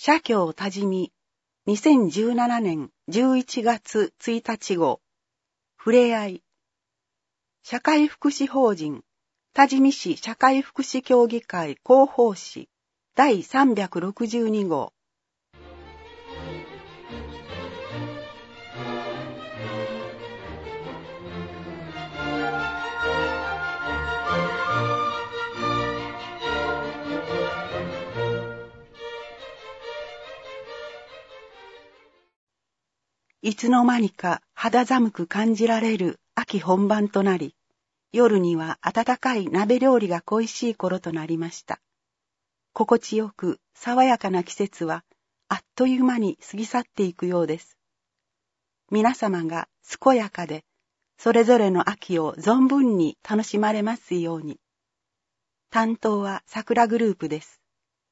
社協多治見2017年11月1日号ふれあい社会福祉法人多治見市社会福祉協議会広報誌第362号いつの間にか肌寒く感じられる秋本番となり、夜には温かい鍋料理が恋しい頃となりました。心地よく爽やかな季節はあっという間に過ぎ去っていくようです。皆様が健やかで、それぞれの秋を存分に楽しまれますように。担当は桜グループです。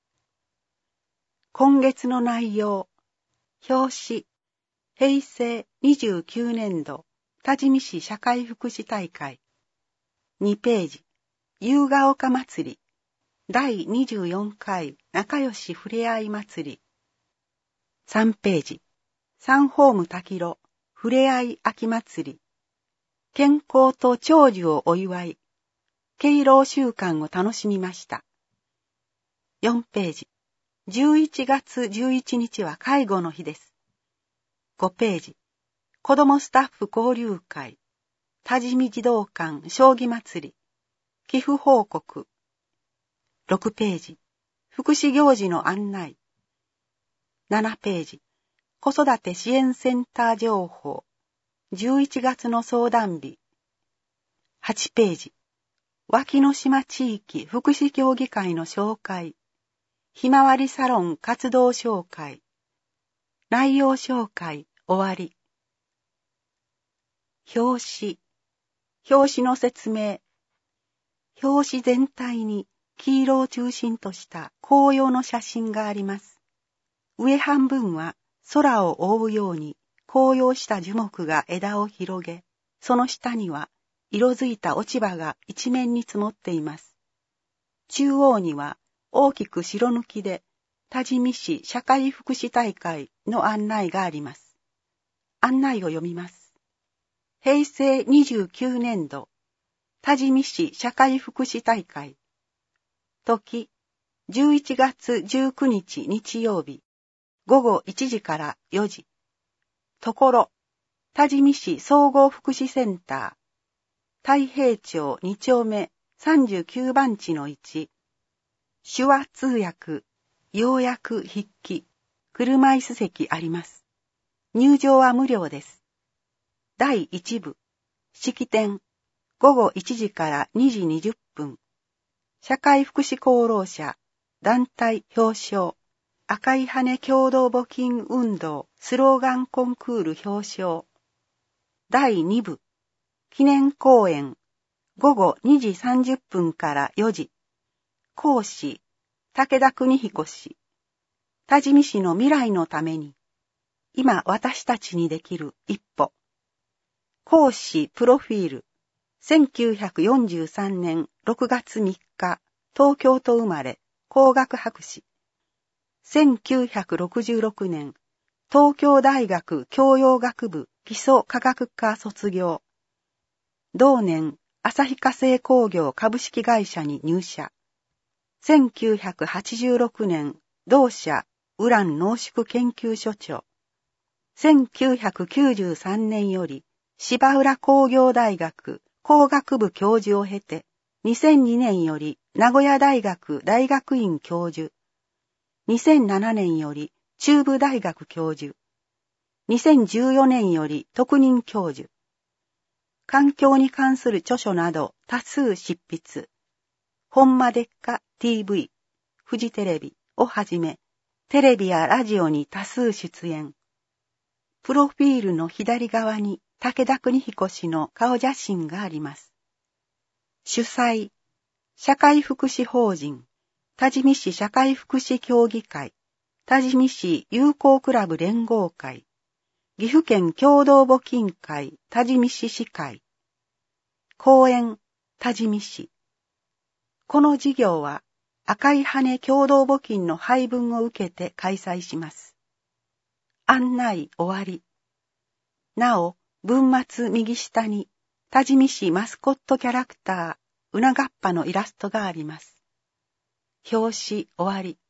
今月の内容、表紙、平成29年度多治見市社会福祉大会2ページ夕ヶ丘祭り第24回仲良しふれあい祭り3ページサンホーム滝路ふれあい秋祭り健康と長寿をお祝い敬老習慣を楽しみました4ページ11月11日は介護の日です5ページ、子どもスタッフ交流会、多治見児童館将棋祭り、寄付報告。6ページ、福祉行事の案内。7ページ、子育て支援センター情報、11月の相談日。8ページ、脇の島地域福祉協議会の紹介、ひまわりサロン活動紹介。内容紹介終わり。表紙の説明。表紙全体に黄色を中心とした紅葉の写真があります。上半分は空を覆うように紅葉した樹木が枝を広げ、その下には色づいた落ち葉が一面に積もっています。中央には大きく白抜きで多治見市社会福祉大会の案内があります。案内を読みます。平成29年度多治見市社会福祉大会時11月19日日曜日午後1時から4時ところ多治見市総合福祉センター太平町2丁目39番地の1手話通訳要約筆記、車椅子席あります。入場は無料です。第1部、式典、午後1時から2時20分。社会福祉功労者、団体表彰、赤い羽共同募金運動、スローガンコンクール表彰。第2部、記念講演、午後2時30分から4時。講師、武田邦彦氏。多治見市の未来のために、今私たちにできる一歩。講師プロフィール。1943年6月3日、東京都生まれ、工学博士。1966年、東京大学教養学部基礎科学科卒業。同年、旭化成工業株式会社に入社。1986年、同社ウラン濃縮研究所長。1993年より芝浦工業大学工学部教授を経て、2002年より名古屋大学大学院教授。2007年より中部大学教授。2014年より特任教授。環境に関する著書など多数執筆。ほんまでっか TV、フジテレビをはじめ、テレビやラジオに多数出演。プロフィールの左側に武田邦彦氏の顔写真があります。主催、社会福祉法人、多治見市社会福祉協議会、多治見市友好クラブ連合会、岐阜県共同募金会多治見市市会。講演、多治見市。この事業は、 赤い羽共同募金の配分を受けて開催します。案内終わり。なお、文末右下に多治見市マスコットキャラクター、うながっぱのイラストがあります。表紙終わり。